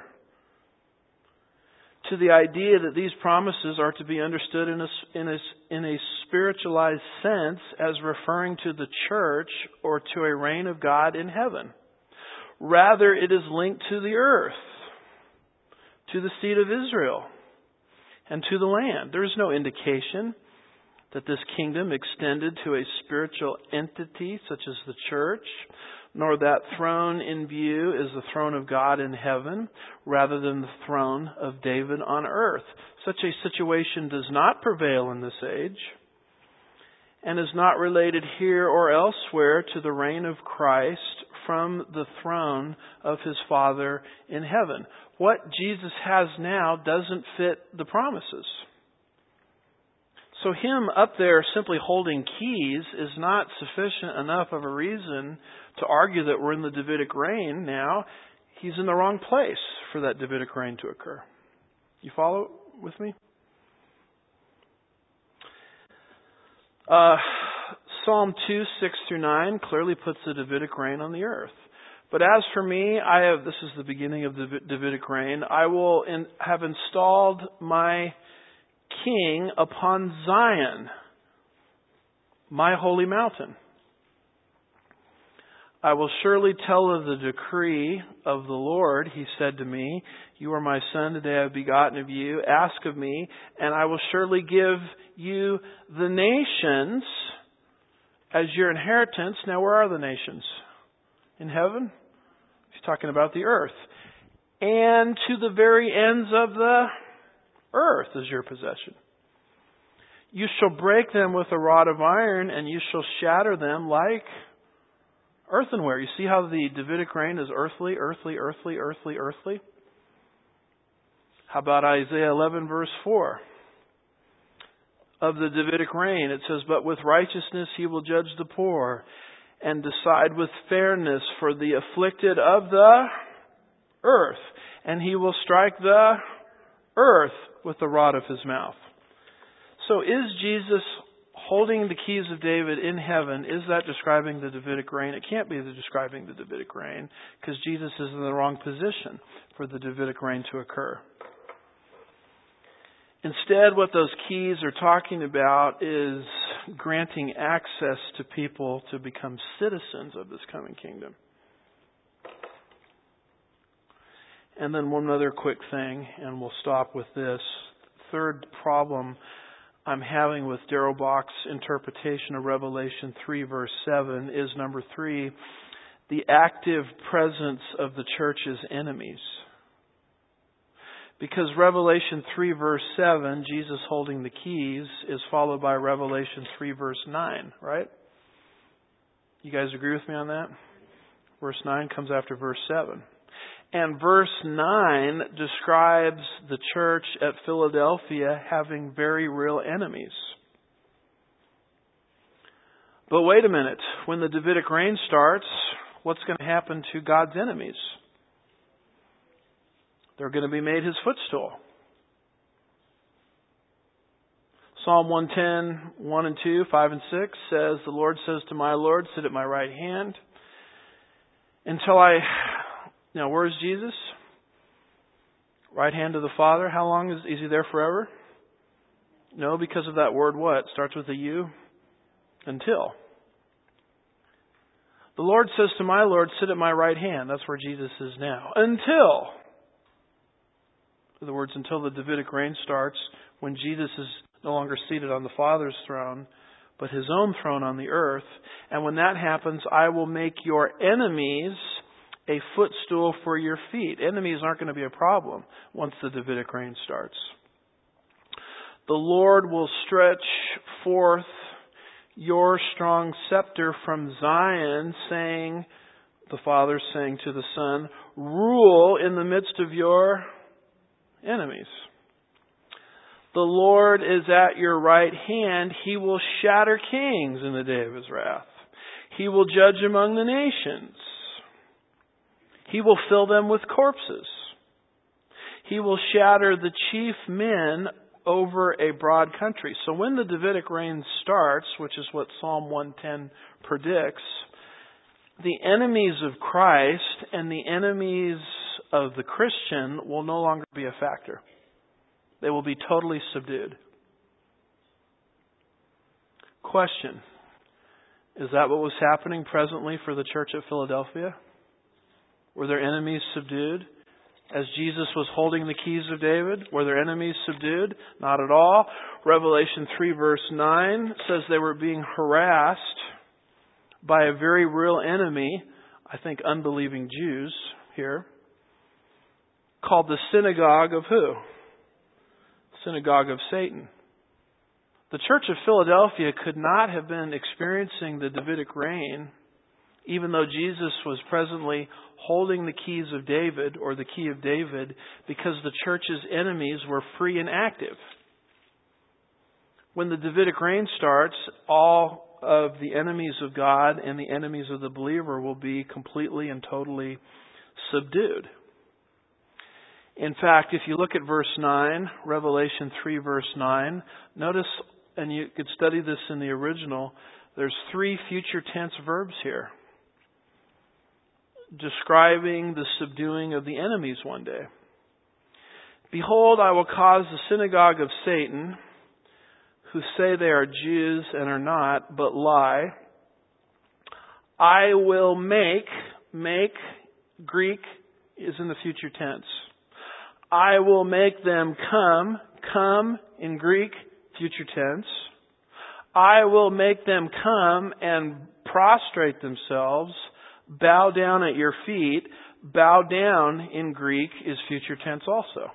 [SPEAKER 1] To the idea that these promises are to be understood in a spiritualized sense as referring to the church or to a reign of God in heaven. Rather, it is linked to the earth, to the seed of Israel, and to the land. There is no indication that this kingdom extended to a spiritual entity such as the church, nor that throne in view is the throne of God in heaven, rather than the throne of David on earth. Such a situation does not prevail in this age, and is not related here or elsewhere to the reign of Christ from the throne of His Father in heaven. What Jesus has now doesn't fit the promises. So Him up there simply holding keys is not sufficient enough of a reason to argue that we're in the Davidic reign now. He's in the wrong place for that Davidic reign to occur. You follow with me? Psalm 2, 6-9 clearly puts the Davidic reign on the earth. But as for me, this is the beginning of the Davidic reign, I will have installed my king upon Zion, my holy mountain. I will surely tell of the decree of the Lord. He said to me, you are my son, today I have begotten of you. Ask of me, and I will surely give you the nations as your inheritance. Now, where are the nations? In heaven? He's talking about the earth. And to the very ends of the earth is your possession. You shall break them with a rod of iron, and you shall shatter them like earthenware. You see how the Davidic reign is earthly, earthly, earthly, earthly, earthly? How about Isaiah 11 verse 4? Of the Davidic reign, it says, but with righteousness He will judge the poor and decide with fairness for the afflicted of the earth. And He will strike the earth with the rod of His mouth. So is Jesus holding the keys of David in heaven, is that describing the Davidic reign? It can't be describing the Davidic reign because Jesus is in the wrong position for the Davidic reign to occur. Instead, what those keys are talking about is granting access to people to become citizens of this coming kingdom. And then one other quick thing, and we'll stop with this. Third problem I'm having with Darrell Bock's interpretation of Revelation 3 verse 7 is number 3, the active presence of the church's enemies. Because Revelation 3 verse 7, Jesus holding the keys, is followed by Revelation 3 verse 9, right? You guys agree with me on that? Verse 9 comes after verse 7. And verse 9 describes the church at Philadelphia having very real enemies. But wait a minute. When the Davidic reign starts, what's going to happen to God's enemies? They're going to be made His footstool. Psalm 110, 1 and 2, 5 and 6 says, the Lord says to my Lord, sit at my right hand until I... Now, where is Jesus? Right hand of the Father. How long is He there forever? No, because of that word what? Starts with a U. Until. The Lord says to my Lord, sit at my right hand. That's where Jesus is now. Until. In other words, until the Davidic reign starts, when Jesus is no longer seated on the Father's throne, but His own throne on the earth. And when that happens, I will make your enemies a footstool for your feet. Enemies aren't going to be a problem once the Davidic reign starts. The Lord will stretch forth your strong scepter from Zion, saying, the Father saying to the Son, rule in the midst of your enemies. The Lord is at your right hand. He will shatter kings in the day of His wrath. He will judge among the nations. He will fill them with corpses. He will shatter the chief men over a broad country. So when the Davidic reign starts, which is what Psalm 110 predicts, the enemies of Christ and the enemies of the Christian will no longer be a factor. They will be totally subdued. Question: is that what was happening presently for the church at Philadelphia? Were their enemies subdued as Jesus was holding the keys of David? Were their enemies subdued? Not at all. Revelation 3 verse 9 says they were being harassed by a very real enemy, I think unbelieving Jews here, called the synagogue of who? Synagogue of Satan. The church of Philadelphia could not have been experiencing the Davidic reign, even though Jesus was presently holding the keys of David, or the key of David, because the church's enemies were free and active. When the Davidic reign starts, all of the enemies of God and the enemies of the believer will be completely and totally subdued. In fact, if you look at verse 9, Revelation 3 verse 9, notice, and you could study this in the original, there's 3 future tense verbs here, describing the subduing of the enemies one day. Behold, I will cause the synagogue of Satan, who say they are Jews and are not, but lie. I will make, Greek is in the future tense. I will make them come in Greek, future tense. I will make them come and prostrate themselves, bow down at your feet. Bow down in Greek is future tense also.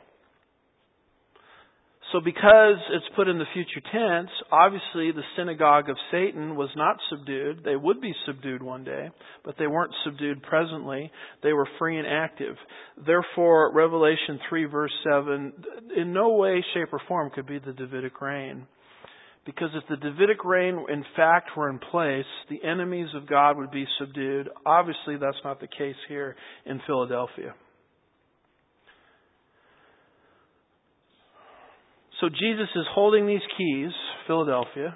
[SPEAKER 1] So because it's put in the future tense, obviously the synagogue of Satan was not subdued. They would be subdued one day, but they weren't subdued presently. They were free and active. Therefore, Revelation 3 verse 7 in no way, shape, or form could be the Davidic reign. Because if the Davidic reign in fact were in place, the enemies of God would be subdued. Obviously that's not the case here in Philadelphia. So Jesus is holding these keys, Philadelphia,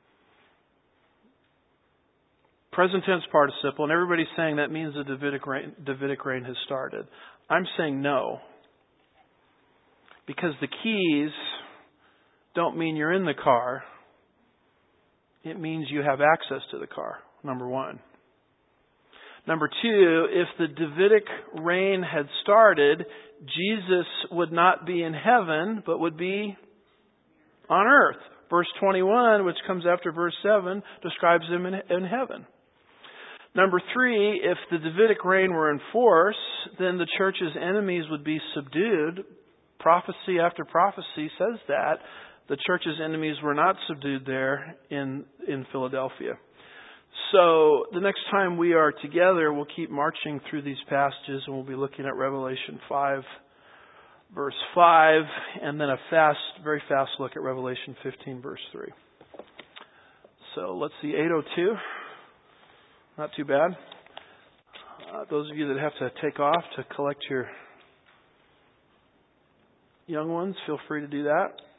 [SPEAKER 1] present tense participle, and everybody's saying that means the Davidic reign has started. I'm saying no. Because the keys don't mean you're in the car. It means you have access to the car, number one. Number two, if the Davidic reign had started, Jesus would not be in heaven, but would be on earth. Verse 21, which comes after verse 7, describes him in heaven. Number three, if the Davidic reign were in force, then the church's enemies would be subdued. Prophecy after prophecy says that. The church's enemies were not subdued there in Philadelphia. So the next time we are together, we'll keep marching through these passages, and we'll be looking at Revelation 5, verse 5, and then a very fast look at Revelation 15, verse 3. So let's see, 8:02. Not too bad. Those of you that have to take off to collect your young ones, feel free to do that.